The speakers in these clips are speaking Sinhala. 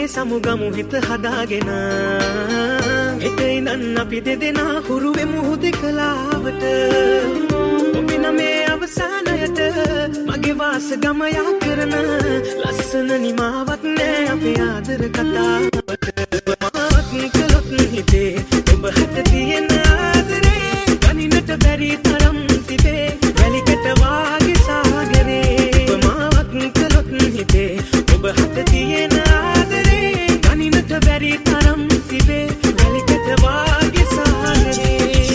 සමුගමු හිත හදාගෙන හෙට ඉඳන් අපි දෙදෙනා හුරු වෙමු හුදෙකලාවට ඔබින මේ අවසානයට මගේ වාස ගම යා කරන ලස්සන නිමාවක් නෑ අපේ ආදර කතාවට මාවත් කළොත් හිතේ ඔබ හට තියෙන ආදරේ ගනින්නට බැරි තරම් තිබේ වැලිකට වාගේ සාගරේ මාවත් කළොත් හිතේ ඔබ හට තියෙන ආදරේ ගනින්නට බැරි තරම් තිබේ වැලිකට වාගේ සාගරේ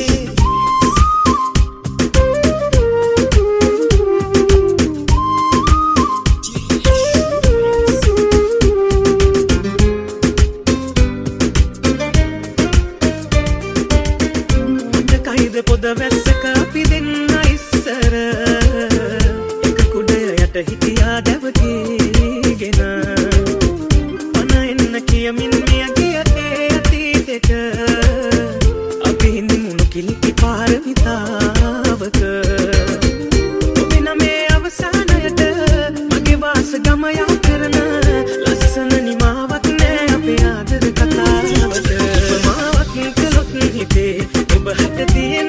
පොද වැස්සක අපි දෙන්න ඉස්සර එක කුඩය යට හිටියා දැවකීගෙන පන එන්න කියමින් මිය ගිය ඒ අතීතෙට අපි හිඳිමුණු කිලිටි පාරමිතාවක ඔබින මේ අවසානයට මගේ වාස ගම යා කරන ලස්සන නිමාවක් නෑ අපේ ආදර කතාවට මාවක් කළොත් හිතේ ඔබ හට තියෙන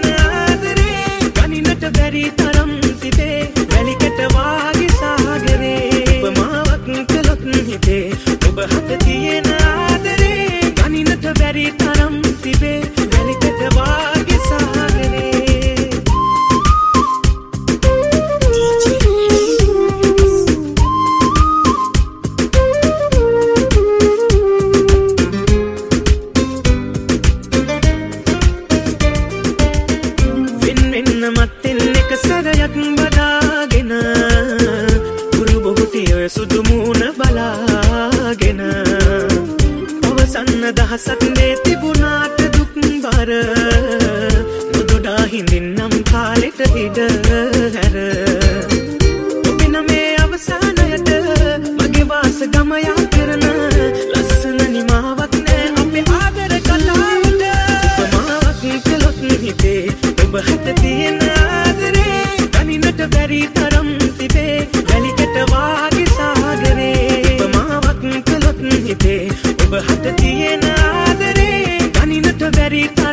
බැරි තරම් තිබේ වැලිකට වාගේ සාගරේ ඔබ මාවක් කළොත් හිතේ ඔබ හට තියෙන ආදරේ ගනින්නට බැරි තරම් තිබේ වැලිකට වාගේ සාගරේ සරයක් බදාගෙන කුරු බොහෝතිය සුදු මූණ බලාගෙන අවසන්න දහසක් මේ තිබුණාට දුක් බර නොදොඩා හිඳින්නම් කාලෙට ඉඩ හැර ඔබින මේ අවසානයට මගේ වාස ගම යා කරන ලස්සන නිමාවක් නෑ අපේ ආදර කතාවට ඔබ මාවක් කළොත් හිතේ ඔබ හට තියෙන ගනින්නට බැරි තරම් තිබේ වැලිකට වාගේ සාගරේ ඔබ මාවක් කළොත් හිතේ ඔබ හට තියෙන ආදරේ ගනින්නට බැරි